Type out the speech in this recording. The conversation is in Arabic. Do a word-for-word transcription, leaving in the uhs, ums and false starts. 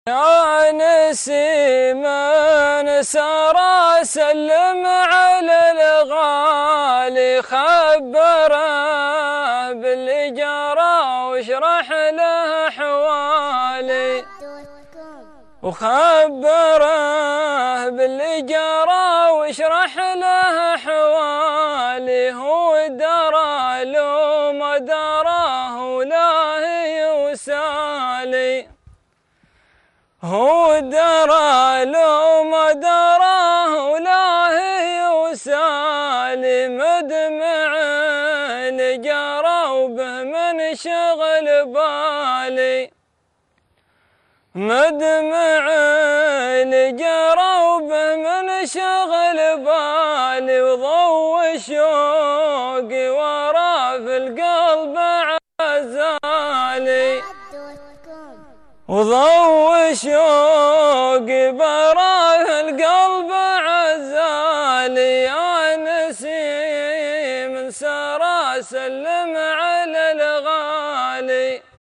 يا نسيما سار سلم على الغالي، خبره باللي جرى واشرح له حوالي، وخبره باللي جرى واشرح له حوالي. هو درى لو ما دراه ولا يوسالي، هو درى لو ما دراه ولا يوسالي. مدمع اللي جرى وبه من شغل بالي، مدمع اللي جرى وبه من شغل بالي. وضوء شوقي ورا في القلب عزالي، وضوء شوقي برا في القلب عزالي. يا نسيم سرى سلم على الغالي.